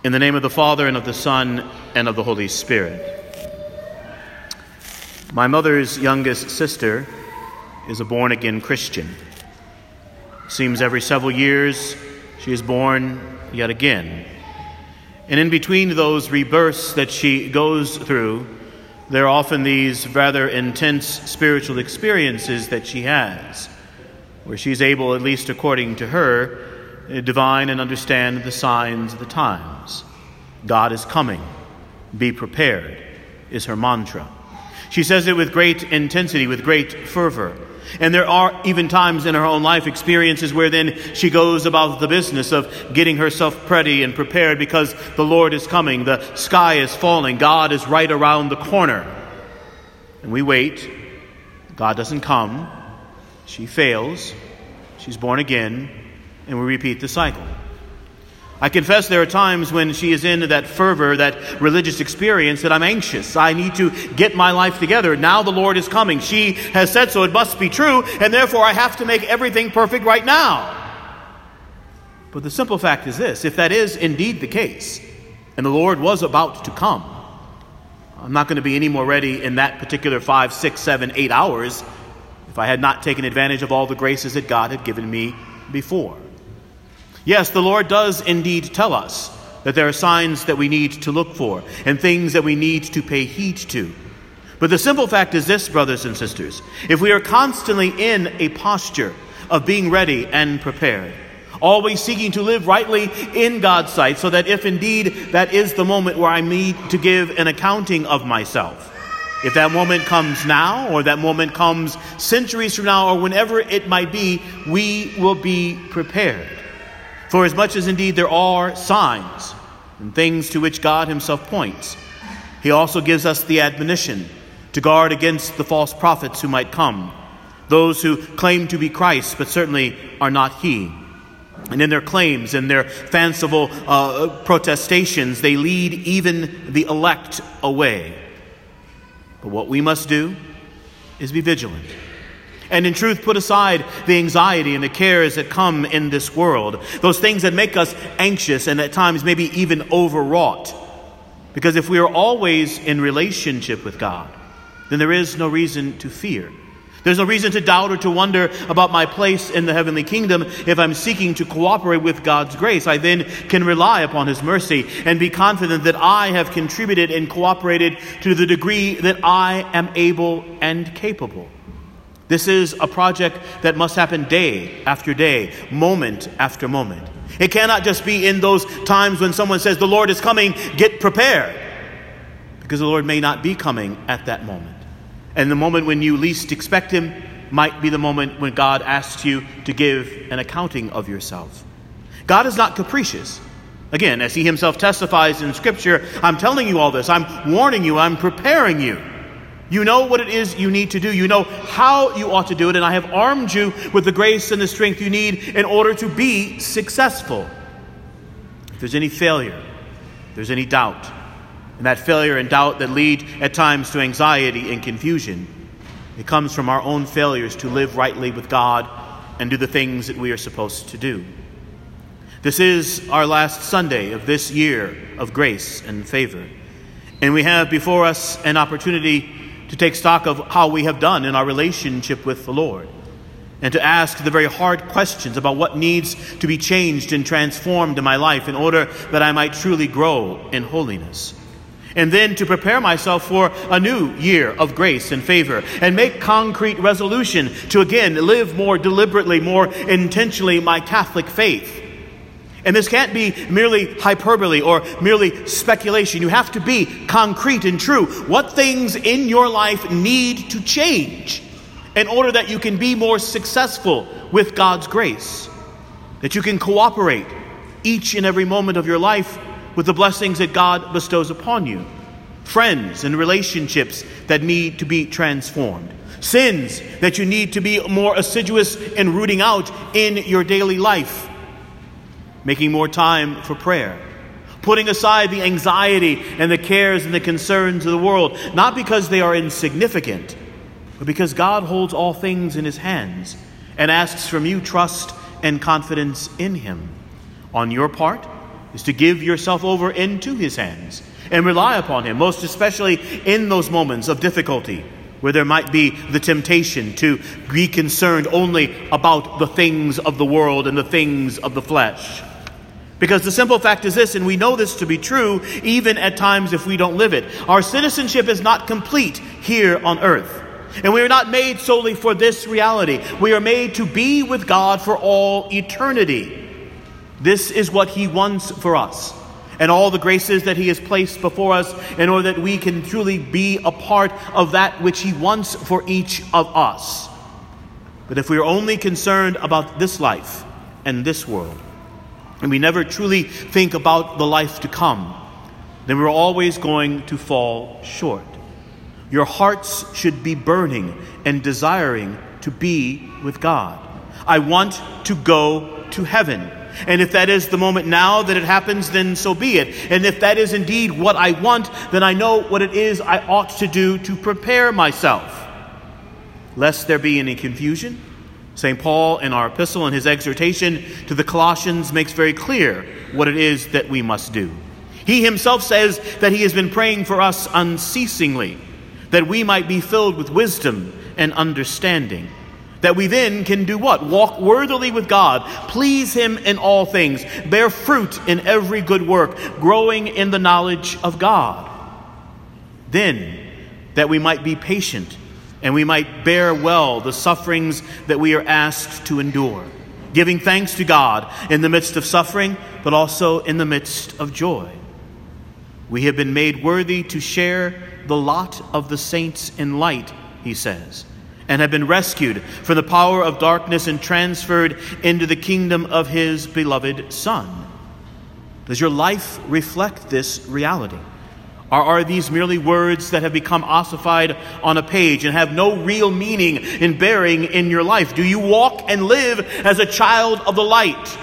In the name of the Father, and of the Son, and of the Holy Spirit. My mother's youngest sister is a born-again Christian. It seems every several years she is born yet again. And in between those rebirths that she goes through, there are often these rather intense spiritual experiences that she has, where she's able, at least according to her, divine and understand the signs of the times. God is coming. Be prepared is her mantra. She says it with great intensity, with great fervor. And there are even times in her own life experiences where then she goes about the business of getting herself ready and prepared because the Lord is coming. The sky is falling. God is right around the corner. And we wait. God doesn't come. She fails. She's born again. And we repeat the cycle. I confess there are times when she is in that fervor, that religious experience, that I'm anxious. I need to get my life together. Now the Lord is coming. She has said so. It must be true. And therefore I have to make everything perfect right now. But the simple fact is this. If that is indeed the case, and the Lord was about to come, I'm not going to be any more ready in that particular 5, 6, 7, 8 hours if I had not taken advantage of all the graces that God had given me before. Yes, the Lord does indeed tell us that there are signs that we need to look for and things that we need to pay heed to. But the simple fact is this, brothers and sisters. If we are constantly in a posture of being ready and prepared, always seeking to live rightly in God's sight, so that if indeed that is the moment where I need to give an accounting of myself, if that moment comes now, or that moment comes centuries from now, or whenever it might be, we will be prepared. For as much as indeed there are signs and things to which God himself points, he also gives us the admonition to guard against the false prophets who might come, those who claim to be Christ but certainly are not he. And in their claims and their fanciful protestations, they lead even the elect away. But what we must do is be vigilant. And in truth, put aside the anxiety and the cares that come in this world. Those things that make us anxious and at times maybe even overwrought. Because if we are always in relationship with God, then there is no reason to fear. There's no reason to doubt or to wonder about my place in the heavenly kingdom. If I'm seeking to cooperate with God's grace, I then can rely upon his mercy and be confident that I have contributed and cooperated to the degree that I am able and capable. This is a project that must happen day after day, moment after moment. It cannot just be in those times when someone says, the Lord is coming, get prepared. Because the Lord may not be coming at that moment. And the moment when you least expect him might be the moment when God asks you to give an accounting of yourself. God is not capricious. Again, as he himself testifies in Scripture, I'm telling you all this. I'm warning you. I'm preparing you. You know what it is you need to do. You know how you ought to do it. And I have armed you with the grace and the strength you need in order to be successful. If there's any failure, if there's any doubt, and that failure and doubt that lead at times to anxiety and confusion, it comes from our own failures to live rightly with God and do the things that we are supposed to do. This is our last Sunday of this year of grace and favor. And we have before us an opportunity to take stock of how we have done in our relationship with the Lord, and to ask the very hard questions about what needs to be changed and transformed in my life in order that I might truly grow in holiness. And then to prepare myself for a new year of grace and favor and make concrete resolution to again live more deliberately, more intentionally my Catholic faith. And this can't be merely hyperbole or merely speculation. You have to be concrete and true. What things in your life need to change in order that you can be more successful with God's grace? That you can cooperate each and every moment of your life with the blessings that God bestows upon you. Friends and relationships that need to be transformed. Sins that you need to be more assiduous in rooting out in your daily life. Making more time for prayer. Putting aside the anxiety and the cares and the concerns of the world. Not because they are insignificant, but because God holds all things in his hands and asks from you trust and confidence in him. On your part, is to give yourself over into his hands and rely upon him, most especially in those moments of difficulty where there might be the temptation to be concerned only about the things of the world and the things of the flesh. Because the simple fact is this, and we know this to be true even at times if we don't live it. Our citizenship is not complete here on earth. And we are not made solely for this reality. We are made to be with God for all eternity. This is what he wants for us, and all the graces that he has placed before us in order that we can truly be a part of that which he wants for each of us. But if we are only concerned about this life and this world, and we never truly think about the life to come, then we're always going to fall short. Your hearts should be burning and desiring to be with God. I want to go to heaven. And if that is the moment now that it happens, then so be it. And if that is indeed what I want, then I know what it is I ought to do to prepare myself. Lest there be any confusion, St. Paul in our epistle and his exhortation to the Colossians makes very clear what it is that we must do. He himself says that he has been praying for us unceasingly, that we might be filled with wisdom and understanding, that we then can do what? Walk worthily with God, please him in all things, bear fruit in every good work, growing in the knowledge of God. Then, that we might be patient and we might bear well the sufferings that we are asked to endure, giving thanks to God in the midst of suffering, but also in the midst of joy. We have been made worthy to share the lot of the saints in light, he says, and have been rescued from the power of darkness and transferred into the kingdom of his beloved Son. Does your life reflect this reality? Or are these merely words that have become ossified on a page and have no real meaning and bearing in your life? Do you walk and live as a child of the light?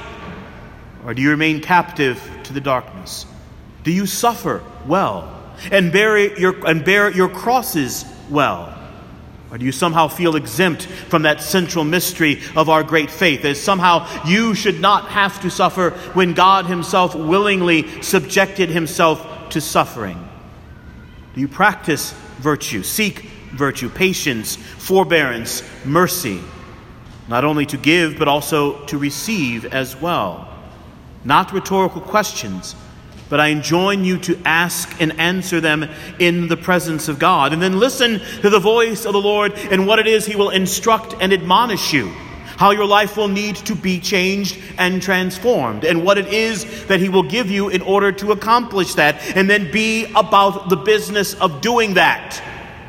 Or do you remain captive to the darkness? Do you suffer well and bear your crosses well? Or do you somehow feel exempt from that central mystery of our great faith, as somehow you should not have to suffer when God himself willingly subjected himself to suffering? Do you practice virtue, seek virtue, patience, forbearance, mercy, not only to give but also to receive as well? Not rhetorical questions, but I enjoin you to ask and answer them in the presence of God. And then listen to the voice of the Lord and what it is he will instruct and admonish you. How your life will need to be changed and transformed. And what it is that he will give you in order to accomplish that. And then be about the business of doing that.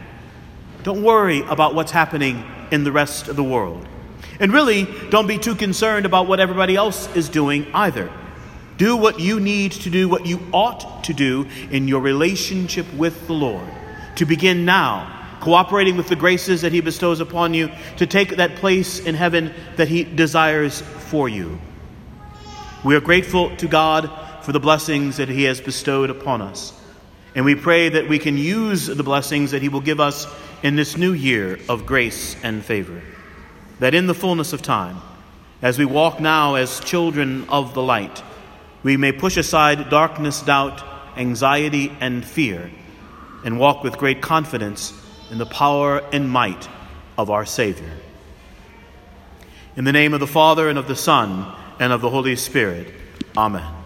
Don't worry about what's happening in the rest of the world. And really, don't be too concerned about what everybody else is doing either. Do what you need to do, what you ought to do in your relationship with the Lord. To begin now, cooperating with the graces that he bestows upon you, to take that place in heaven that he desires for you. We are grateful to God for the blessings that he has bestowed upon us. And we pray that we can use the blessings that he will give us in this new year of grace and favor. That in the fullness of time, as we walk now as children of the light, we may push aside darkness, doubt, anxiety, and fear, and walk with great confidence in the power and might of our Savior. In the name of the Father, and of the Son, and of the Holy Spirit. Amen.